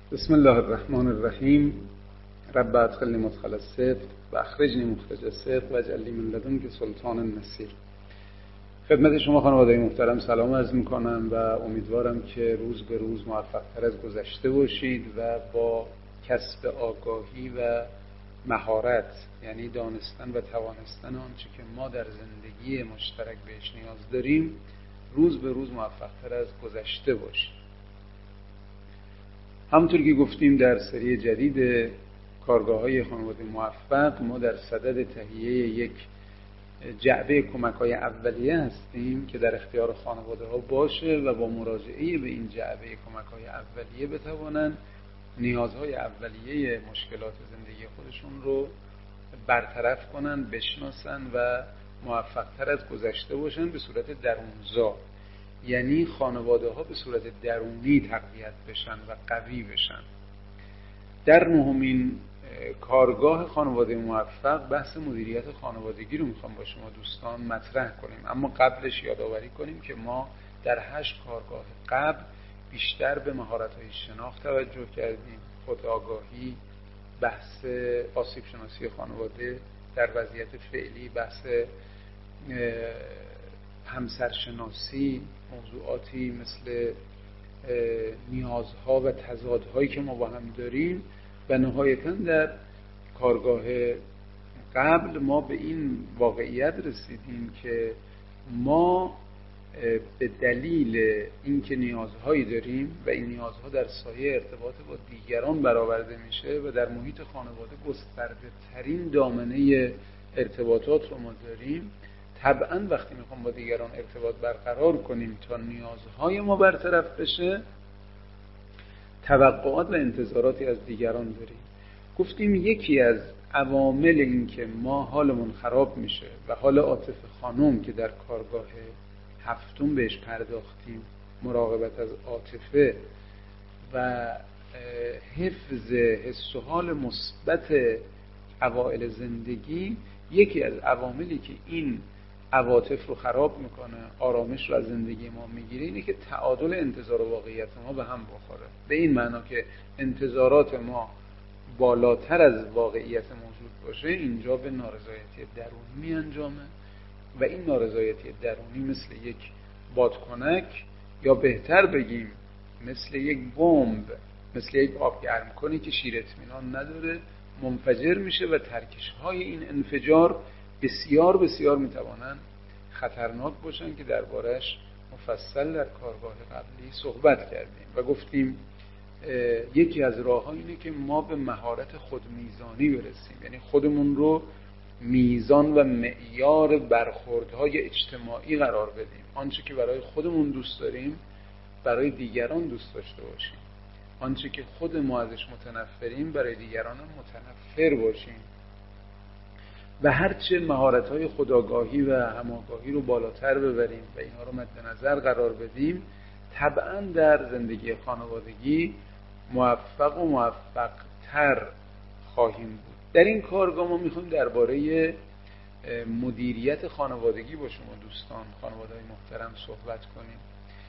بسم الله الرحمن الرحیم. رب ادخلنی مدخل الصدق و اخرجنی مخرج الصدق واجعل لی من لدنک سلطانا نصیر. خدمت شما خانواده محترم سلام عرض میکنم و امیدوارم که روز به روز موفق‌تر از گذشته باشید و با کسب آگاهی و مهارت، یعنی دانستن و توانستن آنچه که ما در زندگی مشترک بهش نیاز داریم، روز به روز موفق‌تر از گذشته باشید. همونطور که گفتیم در سری جدید کارگاه‌های خانواده موفق، ما در صدد تهیه یک جعبه کمک‌های اولیه هستیم که در اختیار خانواده‌ها باشه و با مراجعه به این جعبه کمک‌های اولیه بتوانند نیازهای اولیه مشکلات زندگی خودشون رو برطرف کنن، بشناسن و موفق‌تر از گذشته باشن به صورت درونزا، یعنی خانواده ها به صورت درونی تقویت بشن و قوی بشن. در نهمین کارگاه خانواده موفق بحث مدیریت خانوادگی رو میخوام با شما دوستان مطرح کنیم، اما قبلش یادآوری کنیم که ما در 8 کارگاه قبل بیشتر به مهارت‌های شناخت توجه کردیم، خودآگاهی، بحث آسیب شناسی خانواده در وضعیت فعلی، بحث همسرشناسی، موضوعاتی مثل نیازها و تضادهایی که ما با هم داریم و نهایتاً در کارگاه قبل ما به این واقعیت رسیدیم که ما به دلیل اینکه نیازهایی داریم و این نیازها در سایه ارتباط با دیگران برآورده میشه و در محیط خانواده گسترده ترین دامنه ارتباطات رو ما داریم، طبعا وقتی میخوام با دیگران ارتباط برقرار کنیم تا نیازهای ما برطرف بشه، توقعات و انتظاراتی از دیگران داریم. گفتیم یکی از عوامل این که ما حالمون خراب میشه و حال عاطف خانم که در کارگاه 7 بهش پرداختیم، مراقبت از عاطفه و حفظ حس و حال مثبت اوائل زندگی، یکی از عواملی که این عواطف رو خراب میکنه، آرامش رو از زندگی ما میگیره، اینه که تعادل انتظار و واقعیت ما به هم بخوره. به این معنا که انتظارات ما بالاتر از واقعیت موجود باشه، اینجا به نارضایتی درونی می انجامه و این نارضایتی درونی مثل یک بادکنک، یا بهتر بگیم مثل یک بمب، مثل یک آب گرم کنی که شیر اطمینان نداره، منفجر میشه و ترکش‌های این انفجار بسیار بسیار میتوانن خطرناک باشن که دربارش مفصل در کارگاه قبلی صحبت کردیم و گفتیم یکی از راه‌ها اینه که ما به مهارت خودمیزانی برسیم، یعنی خودمون رو میزان و معیار برخوردهای اجتماعی قرار بدیم. آنچه که برای خودمون دوست داریم برای دیگران دوست داشته باشیم، آنچه که خود ما ازش متنفریم برای دیگران متنفر باشیم و هرچه مهارت‌های خودآگاهی و هماگاهی رو بالاتر ببریم و اینها رو مد نظر قرار بدیم، طبعاً در زندگی خانوادگی موفق و موفق‌تر خواهیم بود. در این کارگاه ما می‌خوایم درباره مدیریت خانوادگی با شما دوستان خانواده‌های محترم صحبت کنیم.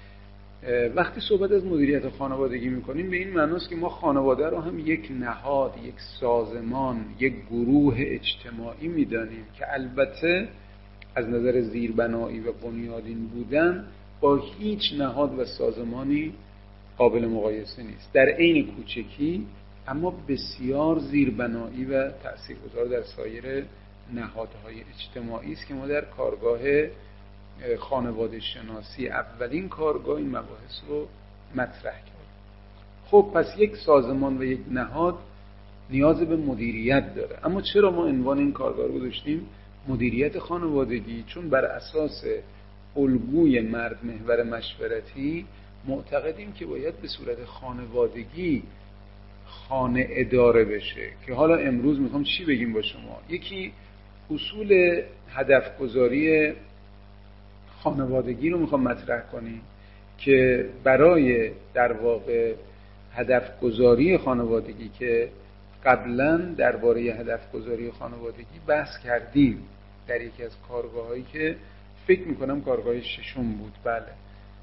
وقتی صحبت از مدیریت خانوادگی میکنیم به این معناست که ما خانواده رو هم یک نهاد، یک سازمان، یک گروه اجتماعی میدانیم که البته از نظر زیربنایی و بنیادین بودن با هیچ نهاد و سازمانی قابل مقایسه نیست. در عین کوچکی اما بسیار زیربنایی و تاثیرگذار در سایر نهادهای اجتماعی است که ما در کارگاه خانواده شناسی، اولین کارگاه، این مباحث رو مطرح کرد. خب پس یک سازمان و یک نهاد نیاز به مدیریت داره، اما چرا ما عنوان این کارگاه رو گذاشتیم مدیریت خانوادگی؟ چون بر اساس الگوی مرد محور مشورتی معتقدیم که باید به صورت خانوادگی خانه اداره بشه. که حالا امروز میخوام چی بگیم با شما؟ یکی اصول هدف گذاری خانوادگی رو میخوام مطرح کنیم که برای در واقع هدف گذاری خانوادگی که قبلا درباره هدف گذاری خانوادگی بحث کردیم در یکی از کارگاه‌هایی که فکر میکنم کارگاه 6 بود. بله،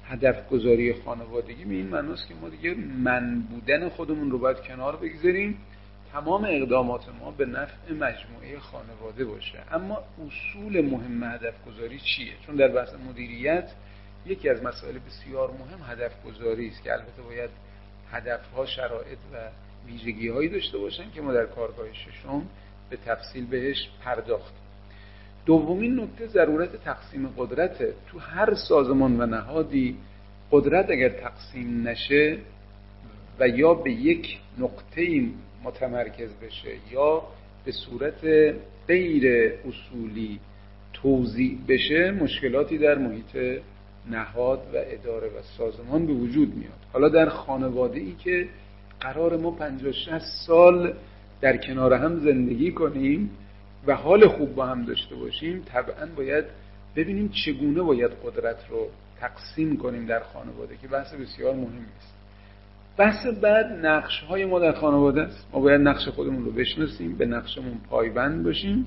هدف گذاری خانوادگی به این معناست که ما دیگه من بودن خودمون رو باید کنار بگذاریم، تمام اقدامات ما به نفع مجموعه خانواده باشه. اما اصول مهم هدف گذاری چیه؟ چون در بحث مدیریت یکی از مسائل بسیار مهم هدف گذاری است که البته باید هدفها شرایط و ویژگی‌هایی داشته باشن که ما در کارگاه ششم به تفصیل بهش پرداختیم. دومین نکته ضرورت تقسیم قدرت. تو هر سازمان و نهادی قدرت اگر تقسیم نشه و یا به یک نقطه متمرکز بشه یا به صورت غیر اصولی توزیع بشه، مشکلاتی در محیط نهاد و اداره و سازمان به وجود میاد. حالا در خانواده‌ای که قرار ما 50-60 سال در کنار هم زندگی کنیم و حال خوب با هم داشته باشیم، طبعا باید ببینیم چگونه باید قدرت رو تقسیم کنیم در خانواده، که بحث بسیار مهمی است. بحث بعد نقش‌های ما در خانواده است. ما باید نقش خودمون رو بشناسیم، به نقشمون پایبند باشیم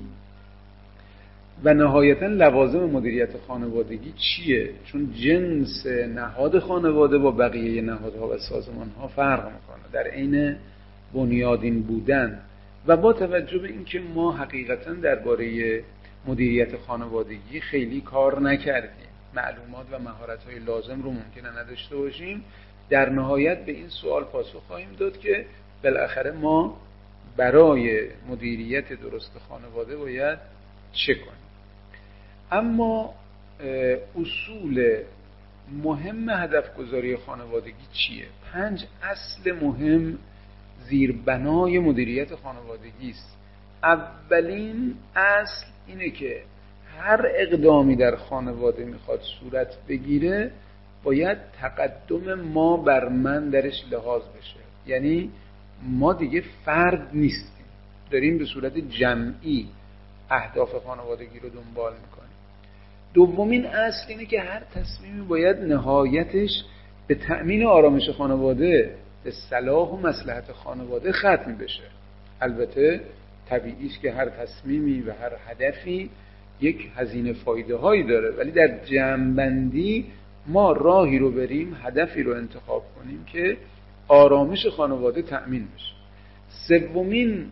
و نهایتاً لوازم مدیریت خانوادگی چیه؟ چون جنس نهاد خانواده با بقیه نهادها و سازمان‌ها فرق می‌کنه در عین بنیادین بودن. و با توجه به اینکه ما حقیقتاً درباره مدیریت خانوادگی خیلی کار نکردیم، معلومات و مهارت‌های لازم رو ممکنه نداشته باشیم، در نهایت به این سوال پاسخ خواهیم داد که بالاخره ما برای مدیریت درست خانواده باید چه کنیم. اما اصول مهم هدف گذاری خانوادگی چیه؟ 5 اصل مهم زیربنای مدیریت خانوادگی است. اولین اصل اینه که هر اقدامی در خانواده میخواد صورت بگیره باید تقدم ما بر من درش لحاظ بشه. یعنی ما دیگه فرد نیستیم، داریم به صورت جمعی اهداف خانوادگی رو دنبال میکنیم. دومین اصل اینه که هر تصمیمی باید نهایتش به تأمین آرامش خانواده، به صلاح و مصلحت خانواده ختم بشه. البته طبیعی است که هر تصمیمی و هر هدفی یک هزینه فایده هایی داره، ولی در جمع‌بندی ما راهی رو بریم، هدفی رو انتخاب کنیم که آرامش خانواده تأمین بشه. سومین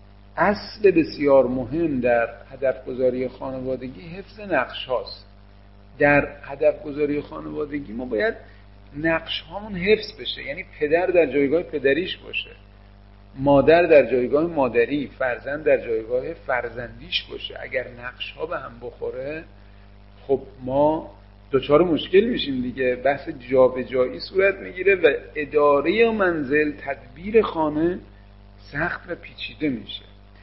اصل بسیار مهم در هدف گذاری خانوادگی حفظ نقش هاست. در هدف گذاری خانوادگی ما باید نقش هامون حفظ بشه، یعنی پدر در جایگاه پدریش باشه، مادر در جایگاه مادری، فرزند در جایگاه فرزندیش باشه. اگر نقش ها به هم بخوره خب ما دچار مشکل میشیم دیگه، بحث جابجایی صورت میگیره و اداره منزل، تدبیر خانه سخت و پیچیده میشه.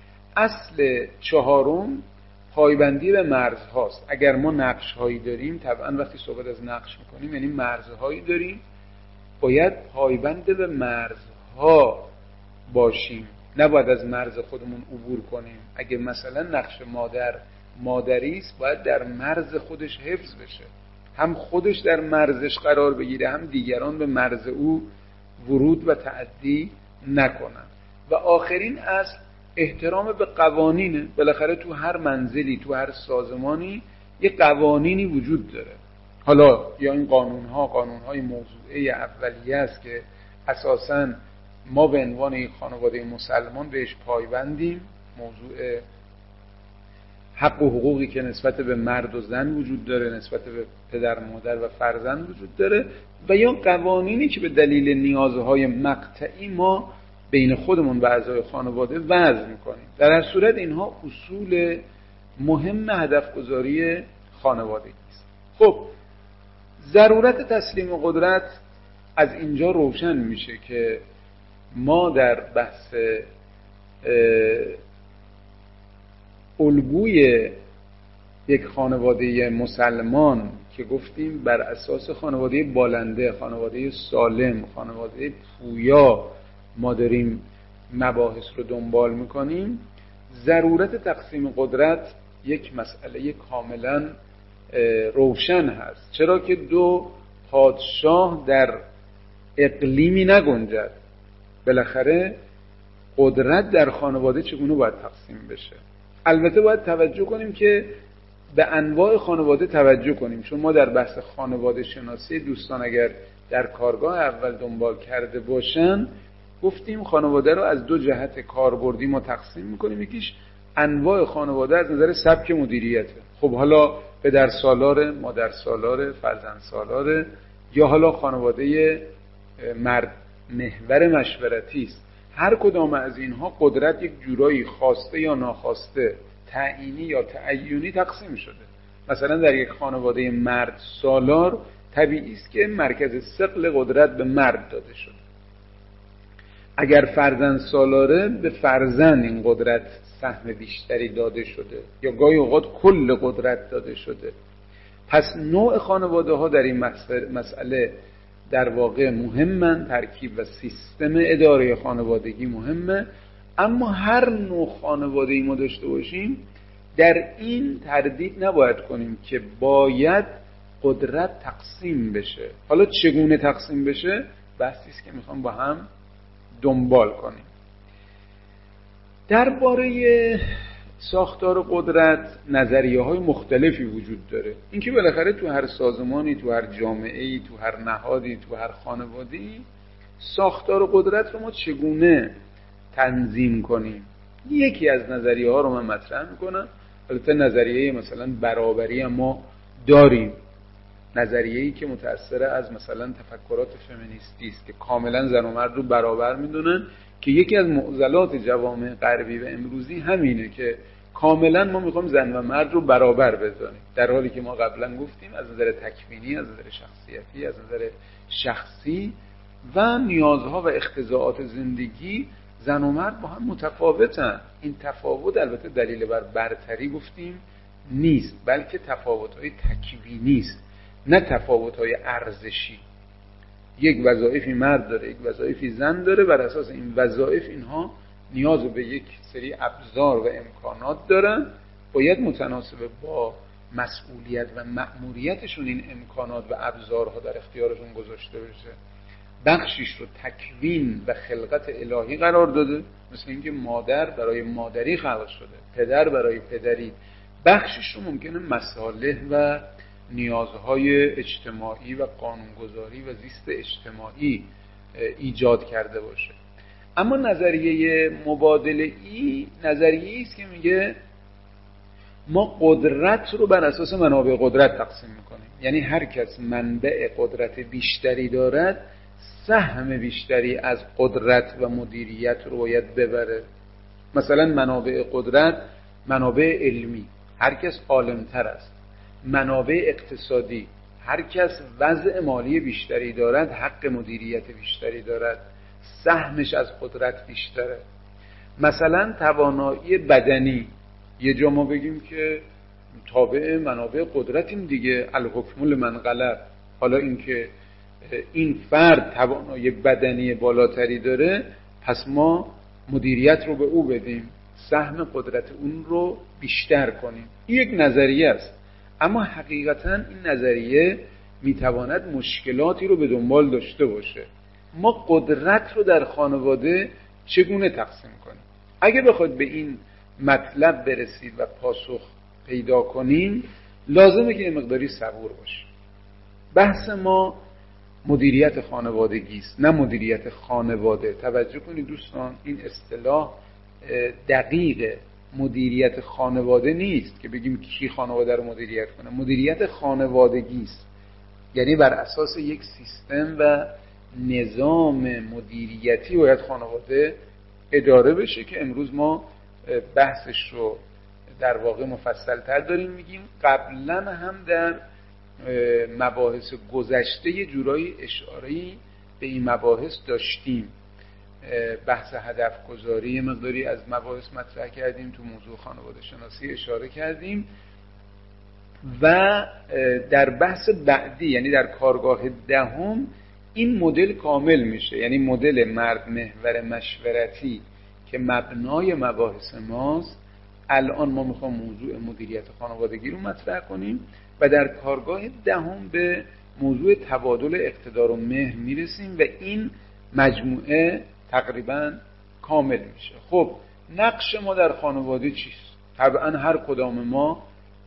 اصل چهارم پایبندی به مرزهاست. اگر ما نقش‌هایی داریم، طبعا وقتی صحبت از نقش میکنیم یعنی مرزهایی داریم، باید پایبند به مرزها باشیم، نباید از مرز خودمون عبور کنیم. اگه مثلا نقش مادری است، باید در مرز خودش حفظ بشه، هم خودش در مرزش قرار بگیره، هم دیگران به مرز او ورود و تعدی نکنن. و آخرین اصل احترام به قوانینه. بالاخره تو هر منزلی، تو هر سازمانی یه قوانینی وجود داره. حالا یا این قانونهای موضوعی اولیه است که اساساً ما به عنوان یک خانواده مسلمان بهش پایبندیم، موضوع حق و حقوقی که نسبت به مرد و زن وجود داره، نسبت به پدر مادر و فرزند وجود داره، و یا قوانینی که به دلیل نیازهای مقطعی ما بین خودمون و اعضای خانواده وضع میکنیم. در هر صورت اینها اصول مهم هدف گذاری خانوادگی است. خب ضرورت تسلیم قدرت از اینجا روشن میشه که ما در بحث الگوی یک خانواده مسلمان که گفتیم بر اساس خانواده بالنده، خانواده سالم، خانواده پویا ما داریم مباحث رو دنبال میکنیم، ضرورت تقسیم قدرت یک مسئله کاملا روشن هست. چرا که دو پادشاه در اقلیمی نگنجد. بالاخره قدرت در خانواده چگونه باید تقسیم بشه؟ البته باید توجه کنیم که به انواع خانواده توجه کنیم، چون ما در بحث خانواده شناسی دوستان اگر در کارگاه اول دنبال کرده باشن گفتیم خانواده رو از دو جهت کاربردی ما تقسیم میکنیم. یکیش انواع خانواده از نظر سبک مدیریته. خب حالا پدر سالار، مادر سالار، فرزند سالار، یا حالا خانواده مرد محور مشورتی است. هر کدام از اینها قدرت یک جورایی خواسته یا ناخواسته، تعیینی یا تعیینی تقسیم شده. مثلا در یک خانواده مرد سالار طبیعی است که مرکز ثقل قدرت به مرد داده شده. اگر فرزند سالاره به فرزند این قدرت سهم بیشتری داده شده یا گاهی اوقات کل قدرت داده شده. پس نوع خانواده ها در این مسئله در واقع مهمن، ترکیب و سیستم اداره خانوادگی مهمه. اما هر نوع خانواده‌ای ما داشته باشیم در این تردید نباید کنیم که باید قدرت تقسیم بشه. حالا چگونه تقسیم بشه بحثی است که میخوام با هم دنبال کنیم. درباره ساختار قدرت نظریه‌های مختلفی وجود داره. اینکه بالاخره تو هر سازمانی، تو هر جامعه‌ای، تو هر نهادی، تو هر خانواده‌ای ساختار قدرت رو ما چگونه تنظیم کنیم. یکی از نظریه‌ها رو من مطرح می‌کنم. البته نظریه مثلا برابری ما داریم، نظریه‌ای که متأثر از مثلا تفکرات فمینیستی است که کاملا زن و مرد رو برابر می‌دونن، که یکی از معضلات جوامع غربی و امروزی همینه که کاملا ما می‌خوایم زن و مرد رو برابر بذاریم، در حالی که ما قبلا گفتیم از نظر تکوینی، از نظر شخصیتی، از نظر شخصی و نیازها و اقتضاعات زندگی زن و مرد با هم متفاوتن. این تفاوت البته دلیل بر برتری گفتیم نیست، بلکه تفاوت‌های تکوینی است، نه تفاوت‌های ارزشی. یک وظایفی مرد داره، یک وظایفی زن داره، بر اساس این وظایف اینها نیاز به یک سری ابزار و امکانات دارن، باید متناسب با مسئولیت و مأموریتشون این امکانات و ابزارها در اختیارشون گذاشته بشه. بخشیش رو تکوین و خلقت الهی قرار داده، مثل اینکه مادر برای مادری خلق شده، پدر برای پدری. بخشیش رو ممکنه مصالح و نیازهای اجتماعی و قانونگذاری و زیست اجتماعی ایجاد کرده باشه. اما نظریه مبادله‌ای نظریه‌ای است که میگه ما قدرت رو بر اساس منابع قدرت تقسیم میکنیم. یعنی هر کس منبع قدرت بیشتری دارد سهم بیشتری از قدرت و مدیریت رو باید ببره. مثلا منابع قدرت، منابع علمی، هر کس عالم‌تر است. منابع اقتصادی، هر کس وضع مالی بیشتری دارد حق مدیریت بیشتری دارد، سهمش از قدرت بیشتره. مثلا توانایی بدنی، یه جا ما بگیم که تابع منابع قدرتیم دیگه، الحکم لمن غلب. حالا اینکه این فرد توانایی بدنی بالاتری داره، پس ما مدیریت رو به او بدیم، سهم قدرت اون رو بیشتر کنیم. این یک نظریه است، اما حقیقتا این نظریه میتواند مشکلاتی رو به دنبال داشته باشه. ما قدرت رو در خانواده چگونه تقسیم کنیم؟ اگه بخواد به این مطلب برسید و پاسخ پیدا کنیم، لازمه که یه مقداری صبور باشیم. بحث ما مدیریت خانوادگی است، نه مدیریت خانواده. توجه کنید دوستان، این اصطلاح دقیق مدیریت خانواده نیست که بگیم کی خانواده رو مدیریت کنه. مدیریت خانوادگی است، یعنی بر اساس یک سیستم و نظام مدیریتی باید خانواده اداره بشه که امروز ما بحثش رو در واقع مفصل‌تر داریم میگیم. قبلا هم در مباحث گذشته یه جورایی اشاره‌ای به این مباحث داشتیم. بحث هدف گذاری مقداری از مباحث مطرح کردیم، تو موضوع خانواده شناسی اشاره کردیم و در بحث بعدی یعنی در کارگاه دهم این مدل کامل میشه. یعنی مدل مرد محور مشورتی که مبنای مباحث ماست، الان ما میخوام موضوع مدیریت خانوادگی رو مطرح کنیم و در کارگاه دهم به موضوع تبادل اقتدار و مهر میرسیم و این مجموعه تقریبا کامل میشه. خب نقش ما در خانواده چیست؟ طبعا هر کدام ما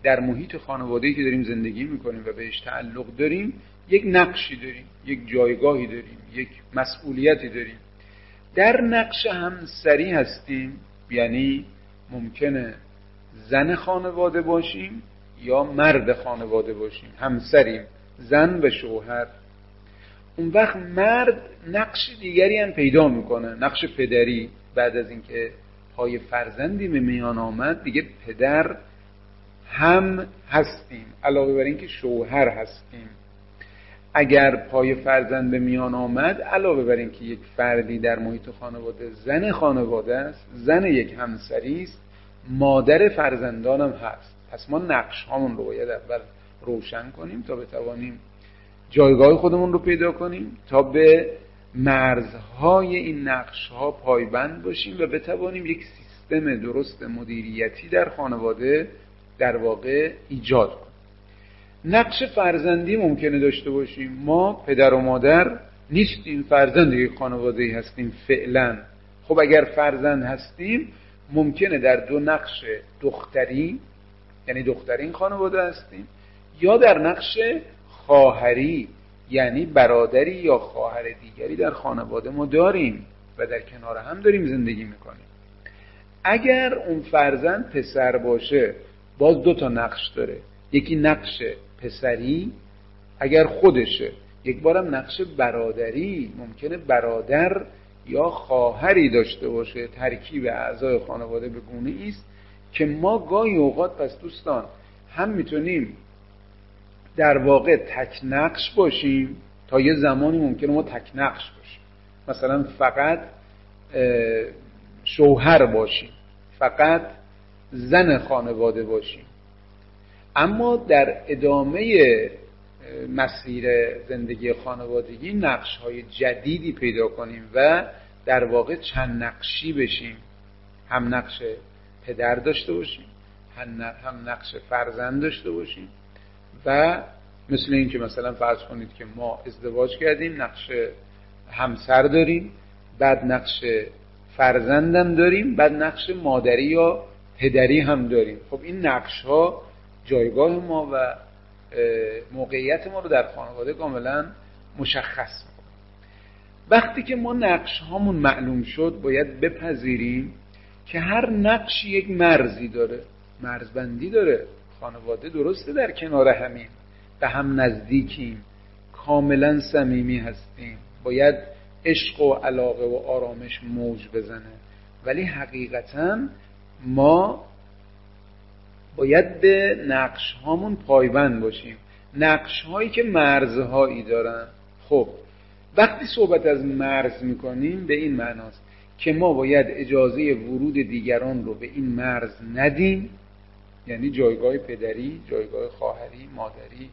در محیط خانواده‌ای که داریم زندگی میکنیم و بهش تعلق داریم یک نقشی داریم، یک جایگاهی داریم، یک مسئولیتی داریم. در نقش همسری هستیم، یعنی ممکنه زن خانواده باشیم یا مرد خانواده باشیم، همسریم، زن و شوهر. اون وقت مرد نقش دیگری هم پیدا میکنه، نقش پدری. بعد از اینکه پای فرزندی به میان آمد دیگه پدر هم هستیم، علاوه بر اینکه شوهر هستیم. اگر پای فرزند به میان آمد، علاوه بر اینکه یک فردی در محیط خانواده زن خانواده است، زن یک همسری است، مادر فرزندانم هست. پس ما نقش هامون رو باید اول روشن کنیم تا بتوانیم جایگاه خودمون رو پیدا کنیم، تا به مرزهای این نقش ها پایبند باشیم و بتوانیم یک سیستم درست مدیریتی در خانواده در واقع ایجاد کنیم. نقش فرزندی ممکنه داشته باشیم. ما پدر و مادر نیستیم، فرزند یک خانواده‌ای هستیم فعلا. خب اگر فرزند هستیم ممکنه در دو نقش دختری، یعنی دخترین خانواده هستیم، یا در نقش خواهری، یعنی برادری یا خواهر دیگری در خانواده ما داریم و در کنار هم داریم زندگی میکنیم. اگر اون فرزند پسر باشه باز دو تا نقش داره، یکی نقش پسری اگر خودشه، یک بارم نقش برادری، ممکنه برادر یا خواهری داشته باشه. ترکیب اعضای خانواده به گونه‌ای است که ما گاهی اوقات پس دوستان هم میتونیم در واقع تک نقش باشیم، تا یه زمانی ممکنه ما تک نقش باشیم، مثلا فقط شوهر باشیم، فقط زن خانواده باشیم، اما در ادامه مسیر زندگی خانوادگی نقش‌های جدیدی پیدا کنیم و در واقع چند نقشی بشیم، هم نقش پدر داشته باشیم، هم نقش فرزند داشته باشیم. و مثل این که مثلا فرض کنید که ما ازدواج کردیم، نقش همسر داریم، بعد نقش فرزندم داریم، بعد نقش مادری یا پدری هم داریم. خب این نقش ها جایگاه ما و موقعیت ما رو در خانواده کاملا مشخص میکنه. وقتی که ما نقش هامون معلوم شد، باید بپذیریم که هر نقشی یک مرزی داره، مرزبندی داره. خانواده درسته در کنار همین، به هم نزدیکیم، کاملا صمیمی هستیم، باید عشق و علاقه و آرامش موج بزنه، ولی حقیقتا ما باید به نقش هامون پایبند باشیم، نقش هایی که مرزهایی دارن. خب وقتی صحبت از مرز میکنیم به این معناست که ما باید اجازه ورود دیگران رو به این مرز ندیم، یعنی جایگاه پدری، جایگاه خواهری، مادری،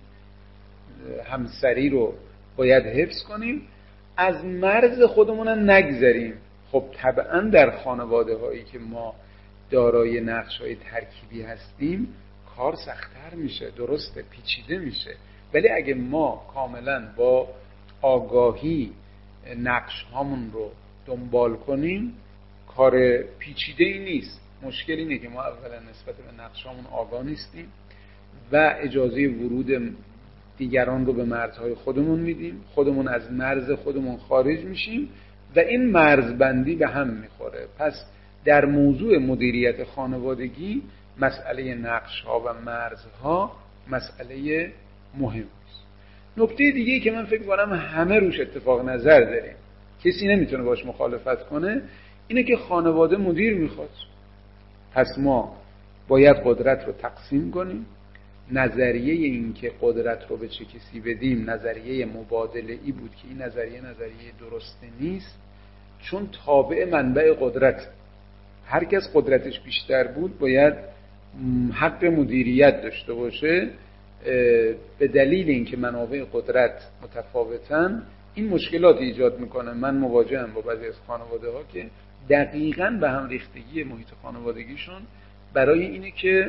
همسری رو باید حفظ کنیم، از مرز خودمون نگذریم. خب طبعا در خانواده هایی که ما دارای نقش های ترکیبی هستیم کار سخت‌تر میشه، درسته، پیچیده میشه، ولی اگه ما کاملا با آگاهی نقش هامون رو دنبال کنیم کار پیچیده ای نیست. مشکل اینه که ما اولا نسبت به نقش هامون آگاه نیستیم و اجازه ورود دیگران رو به مرزهای خودمون میدیم، خودمون از مرز خودمون خارج میشیم و این مرزبندی به هم میخوره. پس در موضوع مدیریت خانوادگی مسئله نقش ها و مرزها مسئله مهم است. نکته دیگه‌ای که من فکر کنم همه روش اتفاق نظر داریم، کسی نمیتونه باش مخالفت کنه، اینه که خانواده مدیر میخواد. پس ما باید قدرت رو تقسیم کنیم. نظریه این که قدرت رو به چه کسی بدیم نظریه مبادله ای بود که این نظریه درسته نیست، چون تابع منبع قدرت. هر کس قدرتش بیشتر بود باید حق مدیریت داشته باشه. به دلیل اینکه منابع قدرت متفاوتن این مشکلات ایجاد میکنه. من مواجهم با بعضی از خانواده ها که دقیقاً به هم ریختگی محیط خانوادگیشون برای اینه که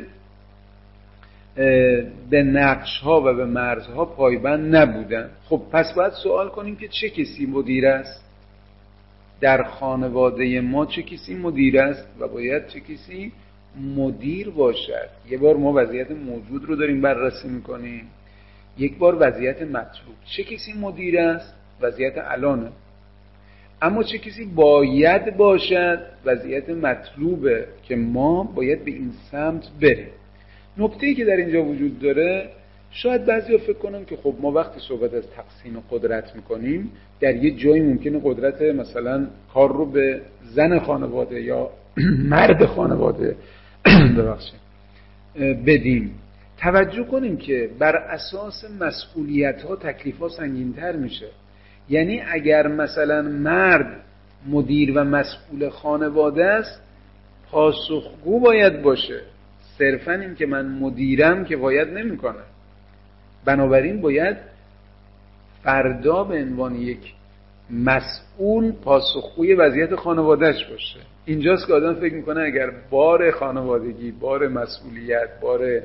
به نقش ها و به مرزها پایبند نبودن. خب پس باید سوال کنیم که چه کسی مدیر است در خانواده ما، چه کسی مدیر است و باید چه کسی مدیر باشد. یه بار ما وضعیت موجود رو داریم بررسی میکنیم، یک بار وضعیت مطلوب. چه کسی مدیر است؟ وضعیت الانه. اما چه کسی باید باشد؟ وضعیت مطلوبه که ما باید به این سمت بریم. نکته‌ای که در اینجا وجود داره، شاید بعضیا فکر کنن که خب ما وقتی صحبت از تقسیم قدرت میکنیم، در یه جایی ممکنه قدرت مثلا کار رو به زن خانواده یا مرد خانواده ببخشید بدیم. توجه کنیم که بر اساس مسئولیت‌ها تکلیف‌ها سنگین‌تر میشه. یعنی اگر مثلا مرد مدیر و مسئول خانواده است، پاسخگو باید باشه. صرفاً این که من مدیرم که باید نمیکنه. بنابراین باید فردا به عنوان یک مسئول پاسخگوی وضعیت خانوادهش باشه. اینجاست که آدم فکر میکنه اگر بار خانوادگی، بار مسئولیت، بار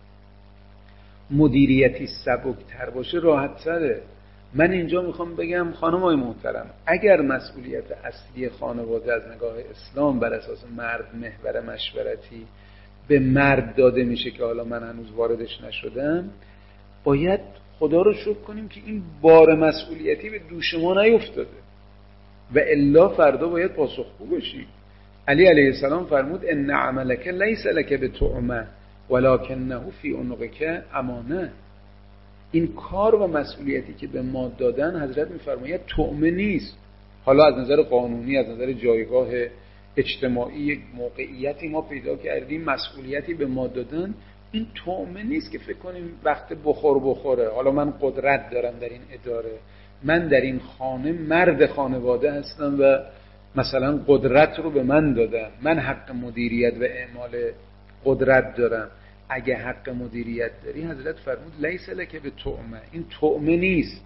مدیریتی سبکتر باشه راحت تره. من اینجا میخوام بگم خانمای محترم، اگر مسئولیت اصلی خانواده از نگاه اسلام بر اساس مرد محور مشورتی به مرد داده میشه که حالا من هنوز واردش نشدم، باید خدا رو شکر کنیم که این بار مسئولیتی به دوش ما نیفتاده و الا فردا باید پاسخگو باشی. علی علیه السلام فرمود ان عملک لیس لک بتعمه ولکنه فی عنقک امانه. این کار و مسئولیتی که به ما دادن، حضرت میفرماید طعمه نیست. حالا از نظر قانونی، از نظر جایگاه اجتماعی یک موقعیتی ما پیدا کردیم، مسئولیتی به ما دادن، این طعمه نیست که فکر کنیم وقت بخوره. حالا من قدرت دارم در این اداره، من در این خانه مرد خانواده هستم و مثلا قدرت رو به من دادن، من حق مدیریت و اعمال قدرت دارم. اگه حق مدیریت داری، حضرت فرمود لیس لک بتعمه. این طعمه نیست،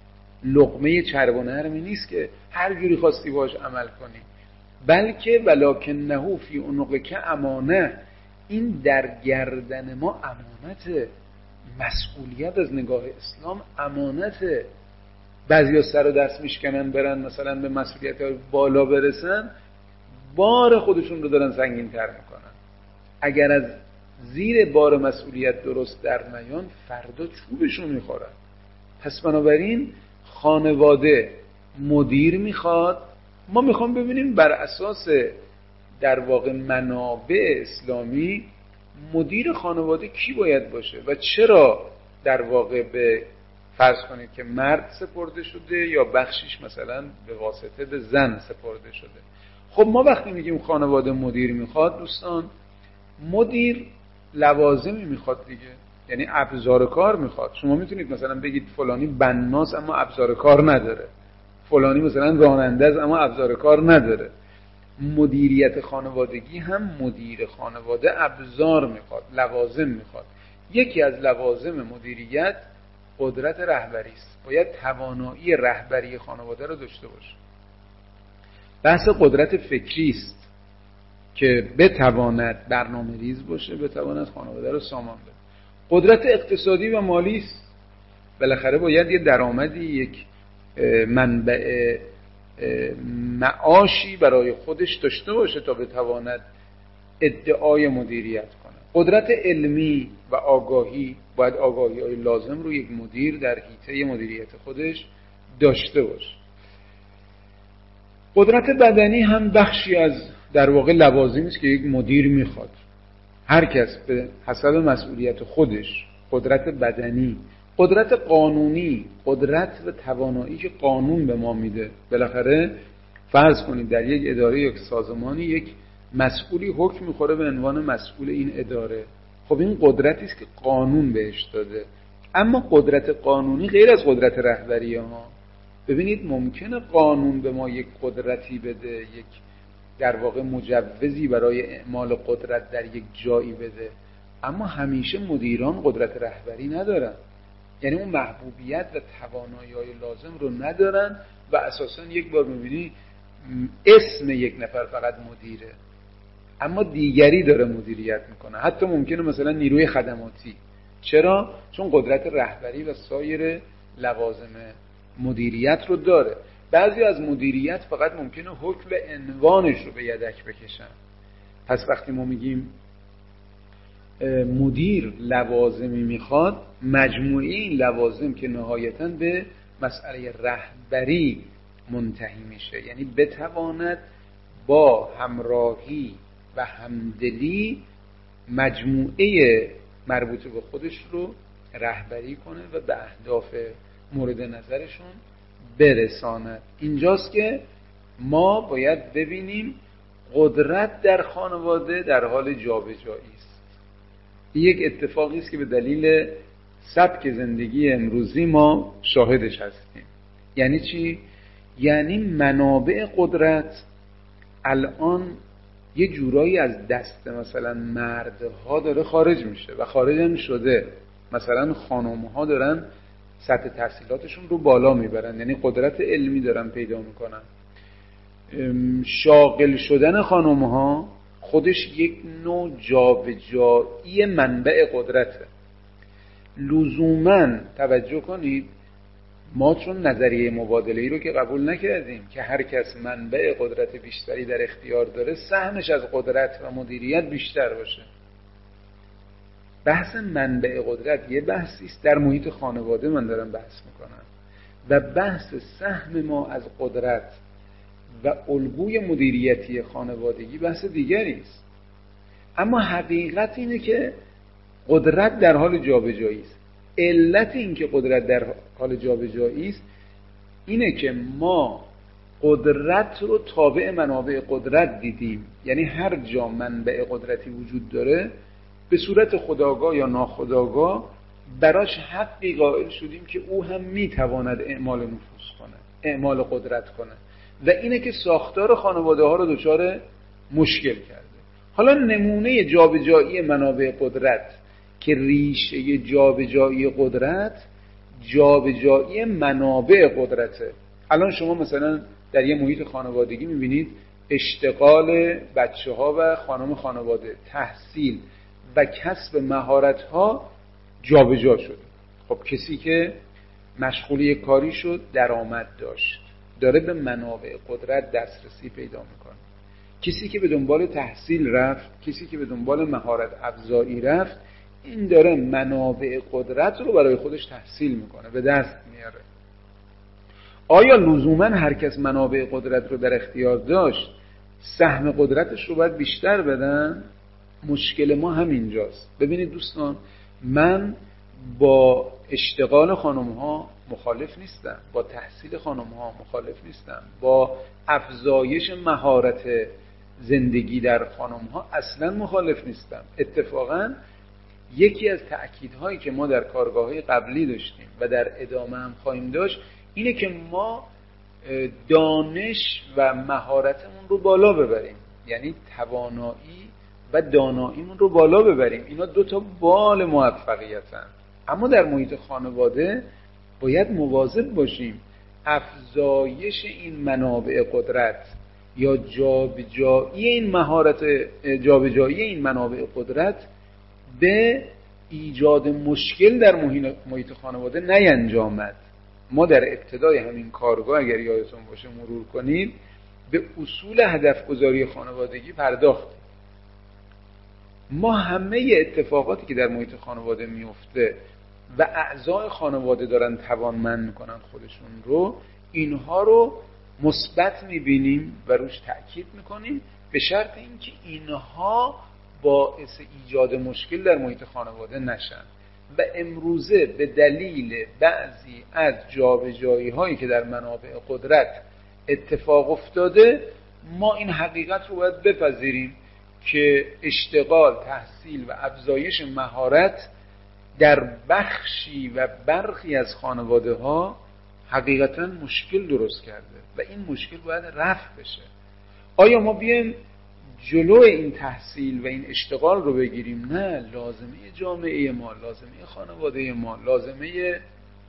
لقمه چرب و نرمی نیست که هر جوری خواستی باش عمل کنی، بلکه ولکنه فی عنقک امانه. این در گردن ما امانته. مسئولیت از نگاه اسلام امانته. بعضیا سر و دست میشکنن برن مثلا به مسئولیت بالا برسن، بار خودشون رو دارن سنگین تر میکنن. اگر از زیر بار مسئولیت درست در نیان، فردا چوبشون میخورن. پس بنابراین خانواده مدیر میخواد. ما میخوام ببینیم بر اساس در واقع منابع اسلامی مدیر خانواده کی باید باشه و چرا در واقع به فرض کنید که مرد سپرده شده یا بخشیش مثلا به واسطه به زن سپرده شده. خب ما وقتی میگیم خانواده مدیر میخواد، دوستان، مدیر لوازمی میخواد دیگه، یعنی ابزار کار میخواد. شما میتونید مثلا بگید فلانی بناس اما ابزار کار نداره، فلانی مثلا راننده است اما ابزار کار نداره. مدیریت خانوادگی هم مدیر خانواده ابزار میخواد، لوازم میخواد. یکی از لوازم مدیریت قدرت رهبری است. باید توانایی رهبری خانواده رو داشته باشه. بحث قدرت فکری است که بتواند برنامه‌ریز باشه، بتواند خانواده رو سامان بده. قدرت اقتصادی و مالی است. بالاخره باید یه درآمدی، یک منبع معاشی برای خودش داشته باشه تا بتواند ادعای مدیریت کنه. قدرت علمی و آگاهی، باید آگاهی‌های لازم رو یک مدیر در حیطه مدیریت خودش داشته باشه. قدرت بدنی هم بخشی از در واقع لوازمی است که یک مدیر میخواد. هر کس به حسب مسئولیت خودش قدرت بدنی، قدرت قانونی، قدرت و توانایی که قانون به ما میده. بالاخره فرض کنید در یک اداره یک سازمانی یک مسئولی حکم میخوره به عنوان مسئول این اداره. خب این قدرتی است که قانون بهش داده. اما قدرت قانونی غیر از قدرت رهبری ها. ببینید ممکنه قانون به ما یک قدرتی بده، یک در واقع مجوزی برای اعمال قدرت در یک جایی بده، اما همیشه مدیران قدرت رهبری ندارن. یعنی اون محبوبیت و توانایی‌های لازم رو ندارن و اساساً یک بار می‌بینی اسم یک نفر فقط مدیره، اما دیگری داره مدیریت میکنه. حتی ممکنه مثلا نیروی خدماتی. چرا؟ چون قدرت رهبری و سایر لوازم مدیریت رو داره. بعضی از مدیریت فقط ممکنه حکم عنوانش رو به یدک بکشن. پس وقتی ما میگیم مدیر لوازمی میخواد، مجموعه این لوازم که نهایتاً به مسئله رهبری منتهی میشه، یعنی بتواند با همراهی و همدلی مجموعه مربوط به خودش رو رهبری کنه و به اهداف مورد نظرشون برساند. اینجاست که ما باید ببینیم قدرت در خانواده در حال جابجایی است. یک اتفاقی است که به دلیل سبک زندگی امروزی ما شاهدش هستیم. یعنی چی؟ یعنی منابع قدرت الان یه جورایی از دست مثلا مردها داره خارج میشه و خارج هم شده. مثلا خانمها دارن سطح تحصیلاتشون رو بالا میبرن، یعنی قدرت علمی دارن پیدا میکنن. شاغل شدن خانمها خودش یک نوع جابجایی منبع قدرته. لزوماً توجه کنید، ما چون نظریه مبادله‌ای رو که قبول نکردیم که هر کس منبع قدرت بیشتری در اختیار داره سهمش از قدرت و مدیریت بیشتر باشه. بحث منبع قدرت یه بحثی است در محیط خانواده من دارم بحث میکنم و بحث سهم ما از قدرت و الگوی مدیریتی خانوادگی بحث دیگری است. اما حقیقت اینه که قدرت در حال جابجایی است. علت این که قدرت در حال جابجایی است اینه که ما قدرت رو تابع منابع قدرت دیدیم. یعنی هر جا منبع قدرتی وجود داره به صورت خودآگاه یا ناخودآگاه براش حقی قائل شدیم که او هم میتواند اعمال نفوذ کنه، اعمال قدرت کنه و اینه که ساختار خانواده ها رو دچار مشکل کرده. حالا نمونه جابجایی منابع قدرت که ریشه جابجایی قدرت جابجایی منابع قدرته. الان شما مثلا در یه محیط خانوادگی میبینید اشتغال بچه ها و خانم خانواده، تحصیل و کسب مهارت ها جابجا شده. خب کسی که مشغولی کاری شد درآمد داشت، داره به منابع قدرت دسترسی پیدا میکنه. کسی که به دنبال تحصیل رفت، کسی که به دنبال مهارت افزایی رفت، این داره منابع قدرت رو برای خودش تحصیل میکنه، به دست میاره. آیا لزوما هر کس منابع قدرت رو در اختیار داشت سهم قدرتش رو باید بیشتر بدن؟ مشکل ما همینجاست. ببینید دوستان، من با اشتغال خانم ها مخالف نیستم، با تحصیل خانم ها مخالف نیستم، با افزایش مهارت زندگی در خانم ها اصلا مخالف نیستم. اتفاقا یکی از تأکیدهایی که ما در کارگاه‌های قبلی داشتیم و در ادامه هم خواهیم داشت اینه که ما دانش و مهارتمون رو بالا ببریم، یعنی توانایی و داناییمون رو بالا ببریم. اینا دو تا بال موفقیتن. اما در محیط خانواده باید مواظب باشیم افزایش این منابع قدرت یا جابجایی این مهارت، جابجایی این منابع قدرت به ایجاد مشکل در محیط خانواده نینجامد. ما در ابتدای همین کارگاه اگر یادتون باشه مرور کنید به اصول هدف گذاری خانوادگی پرداختیم. ما همه اتفاقاتی که در محیط خانواده میفته و اعضای خانواده دارن توانمند میکنن خودشون رو، اینها رو مثبت میبینیم و روش تأکید میکنیم به شرط اینکه اینها باعث ایجاد مشکل در محیط خانواده نشن. و امروزه به دلیل بعضی از جابجایی هایی که در منابع قدرت اتفاق افتاده ما این حقیقت رو باید بپذیریم که اشتغال، تحصیل و افزایش مهارت در بخشی و برخی از خانواده ها حقیقتا مشکل درست کرده و این مشکل باید رفع بشه. آیا ما بیایم جلو این تحصیل و این اشتغال رو بگیریم؟ نه، لازمه جامعه ما، لازمه خانواده ما، لازمه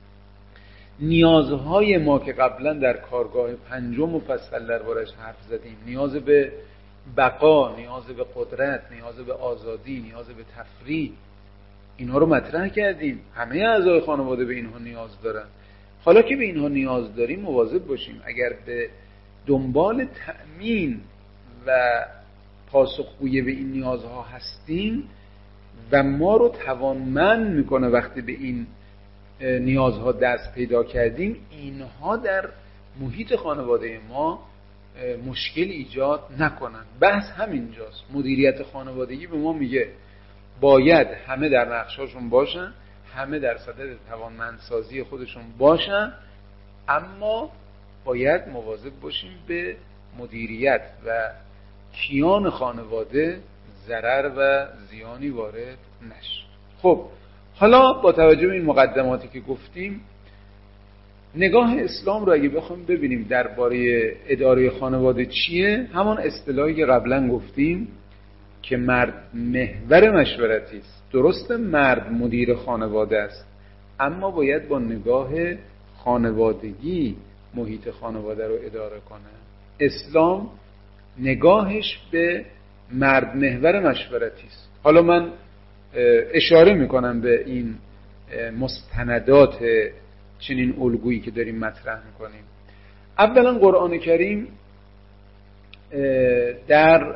نیازهای ما که قبلا در کارگاه پنجم مفصل دربارش حرف زدیم، نیاز به بقا، نیاز به قدرت، نیاز به آزادی، نیاز به تفریح، اینها رو مطرح کردیم. همه اعضای خانواده به اینها نیاز دارن. حالا که به اینها نیاز داریم مواظب باشیم اگر به دنبال تأمین و پاسخگویی به این نیازها هستیم و ما رو توانمند میکنه وقتی به این نیازها دست پیدا کردیم اینها در محیط خانواده ما مشکل ایجاد نکنن. بحث همینجاست. مدیریت خانوادگی به ما میگه باید همه در نقشاشون باشن، همه در صدد توانمندسازی خودشون باشن، اما باید مواظب باشیم به مدیریت و کیان خانواده ضرر و زیانی وارد نشه. خب حالا با توجه به این مقدماتی که گفتیم، نگاه اسلام رو اگه بخوایم ببینیم درباره اداره خانواده چیه، همون اصطلاحی که قبلا گفتیم که مرد محور مشورتی است. درسته مرد مدیر خانواده است، اما باید با نگاه خانوادگی محیط خانواده رو اداره کنه. اسلام نگاهش به مرد محور مشورتی است. حالا من اشاره میکنم به این مستندات چنین الگویی که داریم مطرح میکنیم. اولا قرآن کریم در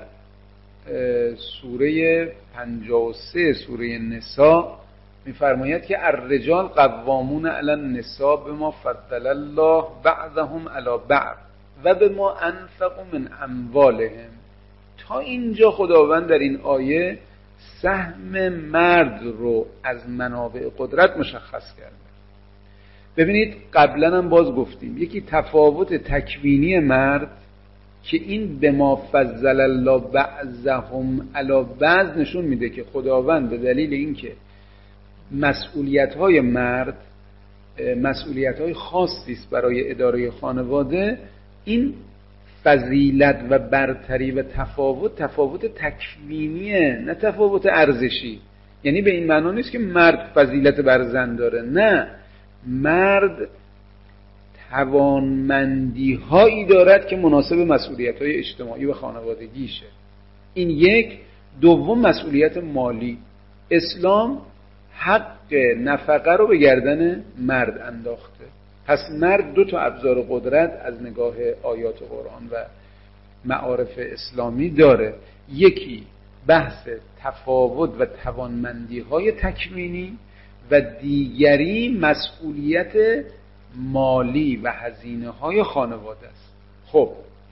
سوره 53 سوره نساء میفرماید که الرجال قوامون علی النساء بما فضل الله بعضهم علی بعض و بما انفقوا من اموالهم. تا اینجا خداوند در این آیه سهم مرد رو از منابع قدرت مشخص کرده. ببینید قبلا هم باز گفتیم یکی تفاوت تکوینی مرد که این به ما فضل الله بعضهم علی بعض نشون میده که خداوند به دلیل اینکه مسئولیت‌های مرد مسئولیت‌های خاصی است برای اداره خانواده، این فضیلت و برتری و تفاوت تکوینیه، نه تفاوت ارزشی. یعنی به این معنا نیست که مرد فضیلت بر زن داره، نه، مرد توانمندی هایی دارد که مناسب مسئولیت های اجتماعی و خانوادگیشه. این یک. دوم مسئولیت مالی. اسلام حق نفقه رو به گردن مرد انداخته. پس مرد دو تا ابزار قدرت از نگاه آیات قرآن و معارف اسلامی داره. یکی بحث تفاوت و توانمندی های تکوینی و دیگری مسئولیت مالی و هزینه های خانواده است. خب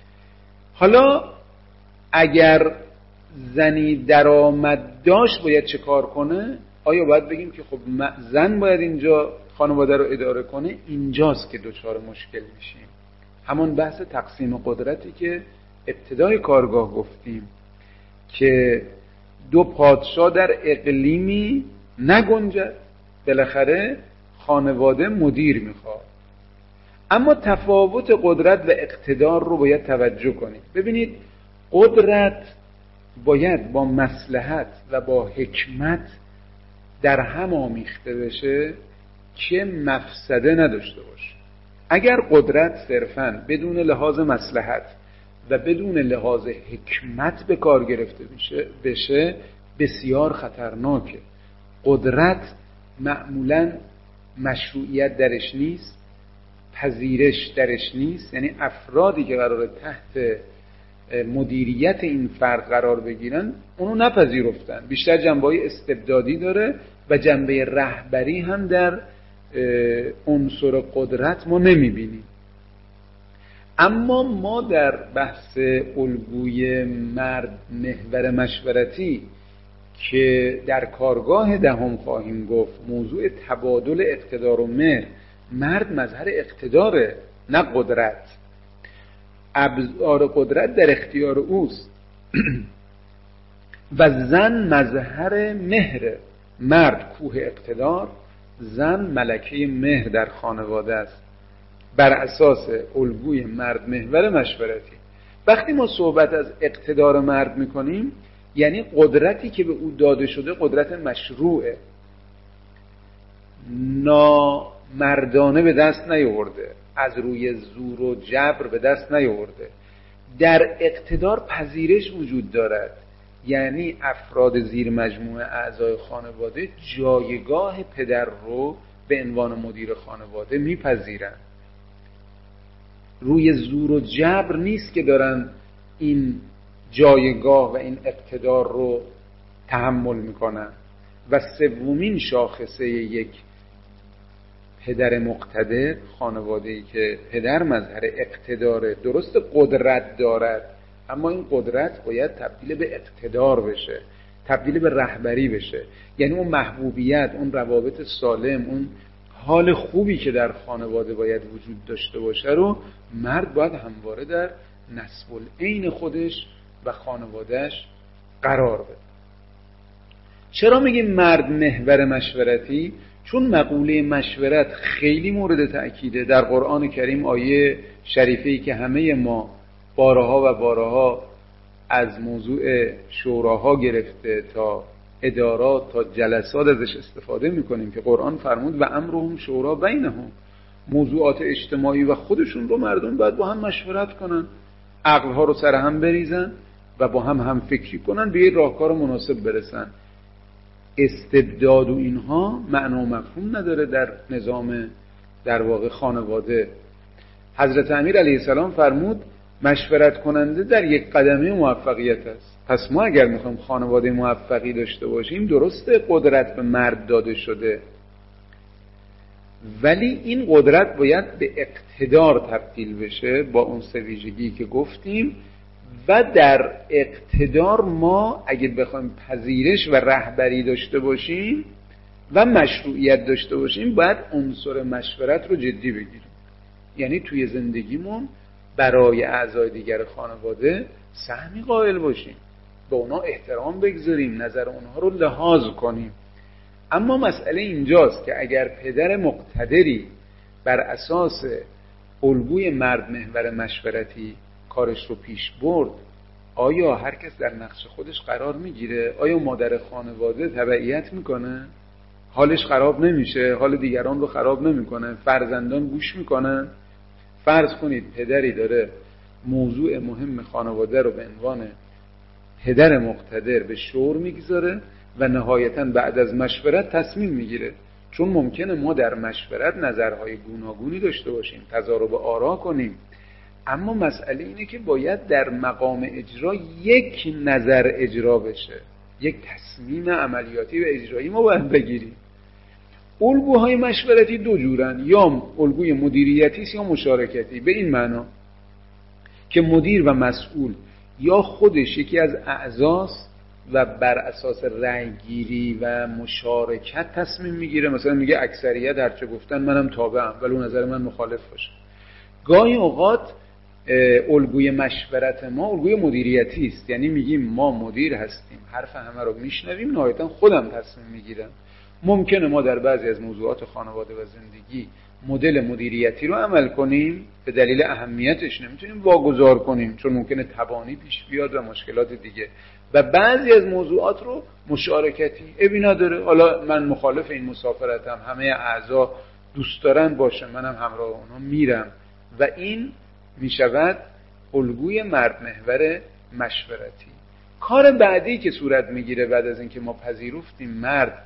حالا اگر زنی درآمد داشت باید چه کار کنه؟ آیا باید بگیم که خب زن باید اینجا خانواده رو اداره کنه؟ اینجاست که دچار مشکل میشیم. همون بحث تقسیم قدرتی که ابتدای کارگاه گفتیم که دو پادشاه در اقلیمی نگنجد، بالاخره خانواده مدیر میخواد. اما تفاوت قدرت و اقتدار رو باید توجه کنید. ببینید قدرت باید با مصلحت و با حکمت در هم آمیخته بشه که مفسده نداشته باشه. اگر قدرت صرفاً بدون لحاظ مصلحت و بدون لحاظ حکمت به کار گرفته بشه بسیار خطرناکه. قدرت معمولاً مشروعیت درش نیست، پذیرش درش نیست. یعنی افرادی که قراره تحت مدیریت این فرد قرار بگیرن اونو نپذیرفتن. بیشتر جنبه‌های استبدادی داره و جنبه رهبری هم در عنصر قدرت ما نمیبینیم. اما ما در بحث الگوی مرد محور مشورتی که در کارگاه دهم خواهیم گفت، موضوع تبادل اقتدار و مهر. مرد مظهر اقتداره نه قدرت. ابزار قدرت در اختیار اوست و زن مظهر مهر. مرد کوه اقتدار، زن ملکه مهر در خانواده است بر اساس الگوی مرد محور مشورتی. وقتی ما صحبت از اقتدار مرد میکنیم یعنی قدرتی که به او داده شده قدرت مشروعه، نامردانه به دست نیاورده، از روی زور و جبر به دست نیاورده. در اقتدار پذیرش وجود دارد، یعنی افراد زیر مجموعه اعضای خانواده جایگاه پدر رو به عنوان مدیر خانواده میپذیرن. روی زور و جبر نیست که دارن این جایگاه و این اقتدار رو تحمل میکنن. و سومین شاخصه یک پدر مقتدر، خانواده‌ای که پدر مظهر اقتداره، درست قدرت دارد اما این قدرت باید تبدیل به اقتدار بشه، تبدیل به رهبری بشه. یعنی اون محبوبیت، اون روابط سالم، اون حال خوبی که در خانواده باید وجود داشته باشه رو مرد باید همواره در نسب العین خودش و خانوادهش قرار بده. چرا میگیم مرد محور مشورتی؟ چون مقوله مشورت خیلی مورد تأکیده. در قرآن کریم آیه شریفه‌ای که همه ما بارها و بارها از موضوع شوراها گرفته تا ادارات تا جلسات ازش استفاده میکنیم که قرآن فرمود و امرهم شورا بینهم، موضوعات اجتماعی و خودشون رو مردم باید با هم مشورت کنن، عقلها رو سر هم بریزن و با هم فکری کنن به یه راهکار مناسب برسن. استبداد و اینها معنا و مفهوم نداره در نظام در واقع خانواده. حضرت امیر علیه السلام فرمود مشورت کننده در یک قدمه موفقیت است. پس ما اگر میخوایم خانواده موفقی داشته باشیم، درسته قدرت به مرد داده شده، ولی این قدرت باید به اقتدار تبدیل بشه با اون سه ویژگی که گفتیم. و در اقتدار ما اگه بخوایم پذیرش و رهبری داشته باشیم و مشروعیت داشته باشیم، باید عنصر مشورت رو جدی بگیریم. یعنی توی زندگیمون برای اعضای دیگر خانواده سهمی قائل باشیم، به اونا احترام بگذاریم، نظر اونها رو لحاظ کنیم. اما مسئله اینجاست که اگر پدر مقتدری بر اساس الگوی مرد محور مشورتی کارش رو پیش برد، آیا هر کس در نقش خودش قرار میگیره؟ آیا مادر خانواده تبعیت میکنه؟ حالش خراب نمیشه؟ حال دیگران رو خراب نمیکنه؟ فرزندان گوش میکنن؟ فرض کنید پدری داره موضوع مهم خانواده رو به عنوان پدر مقتدر به شور میگذاره و نهایتاً بعد از مشورت تصمیم میگیره. چون ممکنه ما در مشورت نظرهای گوناگونی داشته باشیم، تضارب آرا کنیم، اما مسئله اینه که باید در مقام اجرا یک نظر اجرا بشه، یک تصمیم عملیاتی و اجرایی ما باید بگیریم. الگوهای مشورتی دو جورن، یا الگوی مدیریتی است یا مشارکتی. به این معنا که مدیر و مسئول یا خودش یکی از اعضاست و بر اساس رأی گیری و مشارکت تصمیم میگیره، مثلا میگه اکثریت هرچه گفتن منم تابعم ولی اون نظر من مخالف باشه. گاهی اوقات الگوی مشورت ما الگوی مدیریتی است، یعنی میگیم ما مدیر هستیم، حرف همه رو میشنویم، نهایتا خودم تصمیم میگیرم. ممکنه ما در بعضی از موضوعات خانواده و زندگی مدل مدیریتی رو عمل کنیم، به دلیل اهمیتش نمیتونیم واگذار کنیم چون ممکنه تبانی پیش بیاد و مشکلات دیگه، و بعضی از موضوعات رو مشارکتی. ابی نداره حالا من مخالف این مسافرتم، همه اعضا دوست دارن باشه، منم همراه اونا میرم، و این میشود الگوی مرد محور مشورتی. کار بعدی که صورت میگیره بعد از اینکه ما پذیرفتیم مرد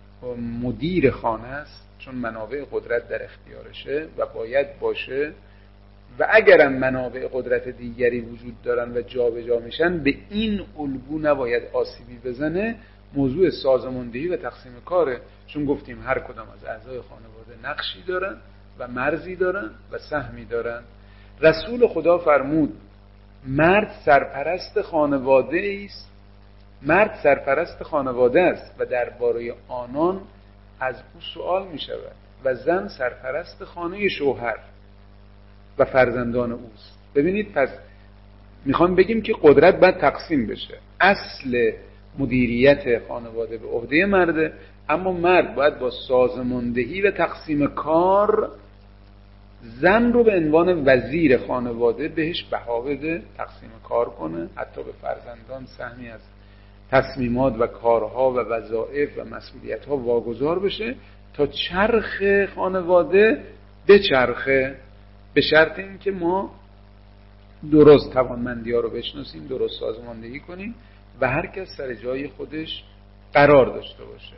مدیر خانه است، چون منابع قدرت در اختیارشه و باید باشه، و اگرم منابع قدرت دیگری وجود دارن و جابجا میشن، به این الگو نباید آسیبی بزنه. موضوع سازماندهی و تقسیم کاره، چون گفتیم هر کدام از اعضای خانواده نقشی دارن و مرزی دارن و سهمی دارن. رسول خدا فرمود مرد سرپرست خانواده است، مرد سرپرست خانواده است و درباره آنان از او سؤال می شود، و زن سرپرست خانه شوهر و فرزندان اوست. ببینید، پس میخوام بگیم که قدرت باید تقسیم بشه. اصل مدیریت خانواده به عهده مرده، اما مرد باید با سازماندهی و تقسیم کار زن رو به عنوان وزیر خانواده بهش بها بده، تقسیم کار کنه، حتی به فرزندان سهمی از تصمیمات و کارها و وظایف و مسئولیت‌ها واگذار بشه تا چرخ خانواده بچرخه، به شرط اینکه ما درست توانمندی‌ها رو بشناسیم، درست سازماندهی کنیم و هر کس سر جای خودش قرار داشته باشه.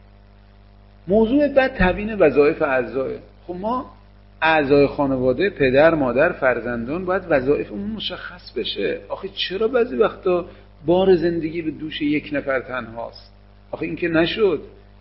موضوع بعد تبیین وظایف اعضای. خب ما اعضای خانواده، پدر، مادر، فرزندان، باید وظایفمون مشخص بشه. آخه چرا بعضی وقتا بار زندگی به دوش یک نفر تنهاست؟ آخه این که نشد.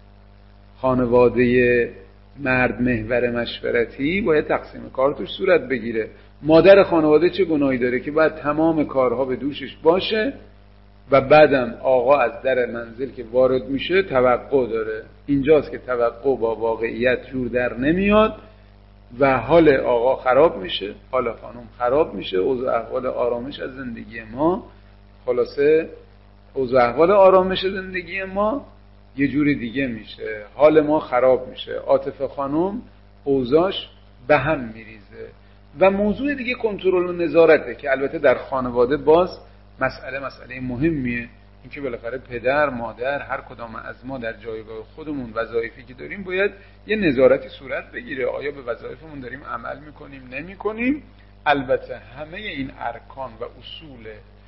خانواده مرد محور مشورتی باید تقسیم کار توش صورت بگیره. مادر خانواده چه گناهی داره که باید تمام کارها به دوشش باشه و بعدم آقا از در منزل که وارد میشه توقع داره. اینجاست که توقع با واقعیت جور در نمیاد و حال آقا خراب میشه، حال خانم خراب میشه، اوضاع احوال آرامش از زندگی ما، خلاصه اوضاع احوال آرامش زندگی ما یه جوری دیگه میشه، حال ما خراب میشه، عاطفه خانم اوضاعش به هم میریزه. و موضوع دیگه کنترل و نظارته که البته در خانواده باز مسئله مهمیه. اینکه بالاخره پدر، مادر، هر کدام از ما در جایگاه خودمون وظایفی که داریم باید یه نظارتی صورت بگیره. آیا به وظایفمون داریم عمل میکنیم نمیکنیم؟ البته همه این ارکان و اصول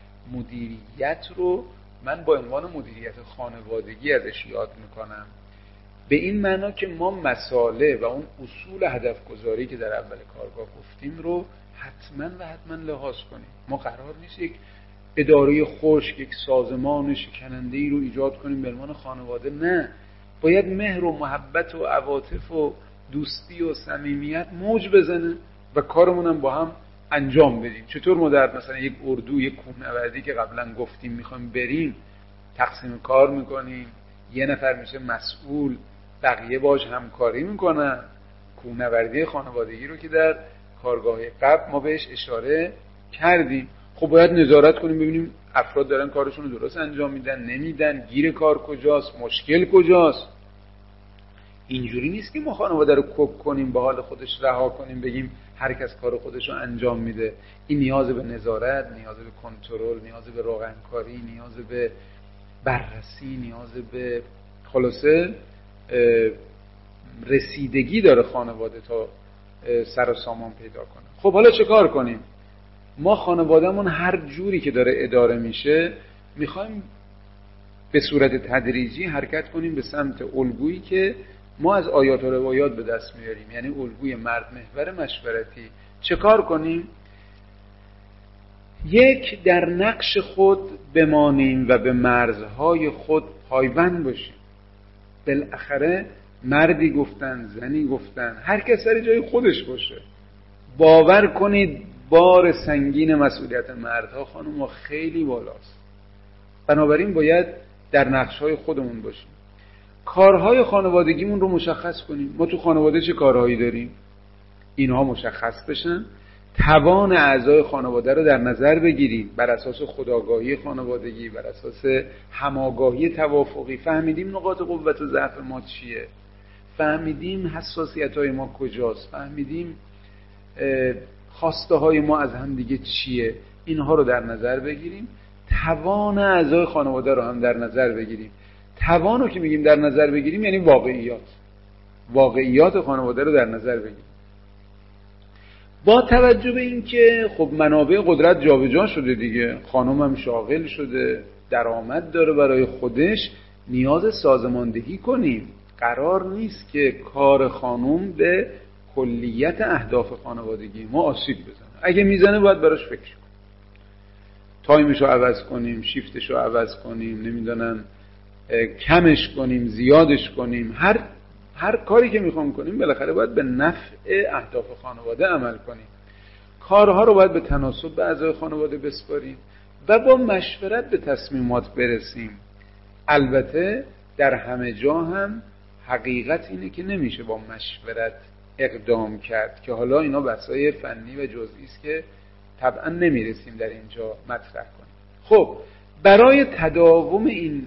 مدیریت رو من با عنوان مدیریت خانوادگی ازش یاد میکنم، به این معنا که ما مساله و اون اصول هدف گذاری که در اول کارگاه گفتیم رو حتما لحاظ کنیم. ما قرار نیست یک اداره خشک، یک سازمان شکننده‌ای رو ایجاد کنیم به عنوان خانواده. نه، باید مهر و محبت و عواطف و دوستی و صمیمیت موج بزنه و کارمون هم با هم انجام بدیم. چطور ما در مثلا یک اردو، یک کوهنوردی که قبلا گفتیم میخوایم بریم، تقسیم کار میکنیم، یه نفر میشه مسئول، بقیه باش همکاری میکنن. کوهنوردی خانوادگی رو که در کارگاه قبل ما بهش اشاره کردیم. خب باید نظارت کنیم ببینیم افراد دارن کارشون رو درست انجام میدن نمیدن، گیر کار کجاست، مشکل کجاست. اینجوری نیست که ما خانواده رو کک کنیم، به حال خودش رها کنیم، بگیم هر کس کار خودش رو انجام میده. این نیاز به نظارت، نیاز به کنترل، نیاز به روغنکاری، نیاز به بررسی، نیاز به خلاصه رسیدگی داره خانواده تا سر و سامان پیدا کنه. خب حالا چه کار کنیم؟ ما خانوادهمون هر جوری که داره اداره میشه میخوایم به صورت تدریجی حرکت کنیم به سمت الگویی که ما از آیات و روایات به دست میاریم، یعنی الگوی مرد محور مشورتی. چه کار کنیم؟ یک، در نقش خود بمانیم و به مرزهای خود پایبند باشیم. بالاخره مردی گفتن، زنی گفتن، هر کس سر جای خودش باشه. باور کنید بار سنگین مسئولیت مردها خانم‌ها خیلی بالاست. بنابراین باید در نقش‌های خودمون باشیم. کارهای خانوادگیمون رو مشخص کنیم. ما تو خانواده چه کارهایی داریم؟ اینها مشخص بشن. توان اعضای خانواده رو در نظر بگیریم بر اساس خودآگاهی خانوادگی، بر اساس هماگاهی توافقی. فهمیدیم نقاط قوت و ضعف ما چیه، فهمیدیم حساسیت‌های ما کجاست، فهمیدیم خواسته های ما از هم دیگه چیه. اینها رو در نظر بگیریم. توان اعضای خانواده رو هم در نظر بگیریم. توان رو که میگیم در نظر بگیریم یعنی واقعیات خانواده رو در نظر بگیریم. با توجه به این که خب منابع قدرت جابجا شده دیگه، خانم هم شاغل شده، درآمد داره برای خودش، نیاز سازماندهی کنیم. قرار نیست که کار خانم به کلیت اهداف خانوادگی ما آسیب بزنه. اگه میزنه باید براش فکر کنیم، تایمشو عوض کنیم، شیفتشو عوض کنیم، نمیدونم کمش کنیم، زیادش کنیم. هر کاری که میخوام کنیم بالاخره باید به نفع اهداف خانواده عمل کنیم. کارها رو باید به تناسب به اعضای خانواده بسپاریم و با مشورت به تصمیمات برسیم. البته در همه جا هم حقیقت اینه که نمیشه با مشورت اقدام کرد، که حالا اینا بحثای فنی و جزئی است که طبعا نمیرسیم در اینجا مطرح کنیم. خب برای تداوم این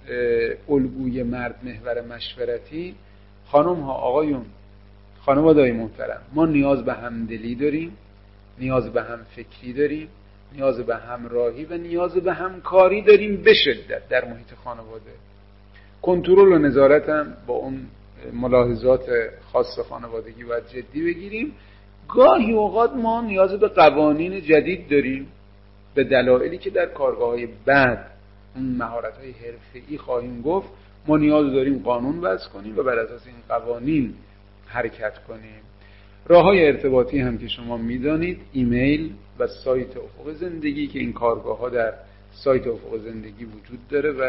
الگوی مرد محور مشورتی، خانم ها، آقایون، خانواده‌های محترم، ما نیاز به همدلی داریم، نیاز به هم فکری داریم، نیاز به همراهی و نیاز به همکاری داریم به شدت در محیط خانواده. کنترل و نظارت هم با اون ملاحظات خاص خانوادگی باید جدی بگیریم. گاهی اوقات ما نیاز به قوانین جدید داریم به دلایلی که در کارگاه‌های بعد اون مهارت‌های حرفه‌ای خواهیم گفت. ما نیاز داریم قانون وضع کنیم و بر اساس این قوانین حرکت کنیم. راه‌های ارتباطی هم که شما می‌دانید، ایمیل و سایت افق زندگی که این کارگاه‌ها در سایت افق زندگی وجود داره و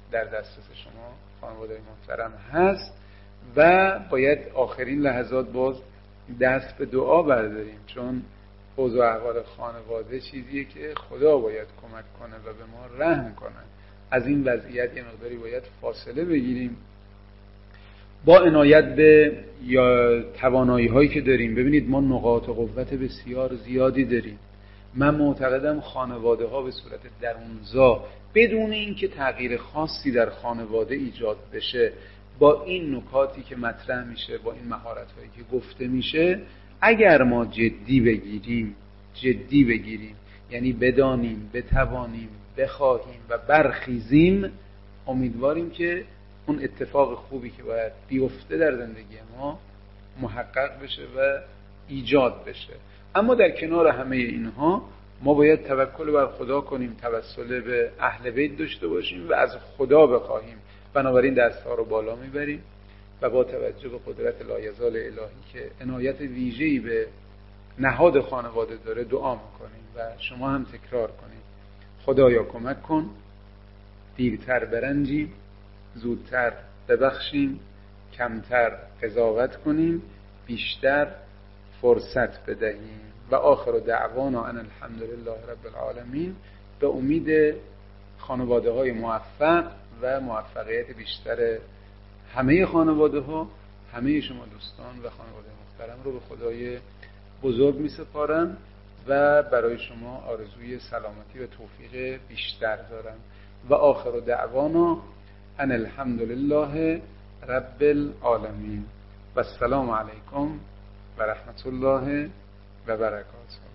در دسترس شما خانواده محترم هست و باید آخرین لحظات باز دست به دعا برداریم، چون اوضاع احوال خانواده چیزیه که خدا باید کمک کنه و به ما رحم کنه. از این وضعیت یه مقداری باید فاصله بگیریم با عنایت به یا توانایی هایی که داریم. ببینید ما نقاط قوت بسیار زیادی داریم. من معتقدم خانواده ها به صورت درونزا بدون اینکه تغییر خاصی در خانواده ایجاد بشه، با این نکاتی که مطرح میشه، با این مهارت هایی که گفته میشه، اگر ما جدی بگیریم یعنی بدانیم، بتوانیم، بخواهیم و برخیزیم، امیدواریم که اون اتفاق خوبی که باید بیفته در زندگی ما محقق بشه و ایجاد بشه. اما در کنار همه اینها ما باید توکل بر خدا کنیم، توسل به اهل بیت داشته باشیم و از خدا بخواهیم. بنابراین دستها رو بالا میبریم و با توجه به قدرت لایزال الهی که عنایت ویژه‌ای به نهاد خانواده داره دعا میکنیم و شما هم تکرار کنید: خدایا کمک کن، دیرتر برنجیم، زودتر ببخشیم، کمتر قضاوت کنیم، بیشتر فرصت بدهیم. و آخر دعوانا ان الحمدلله رب العالمین، به امید خانواده های موفق و موفقیت بیشتر همه خانواده ها. همه شما دوستان و خانواده محترم رو به خدای بزرگ می سپارم و برای شما آرزوی سلامتی و توفیق بیشتر دارم. و آخر دعوانا ان الحمدلله رب العالمین و السلام علیکم و رحمت الله و برکاته.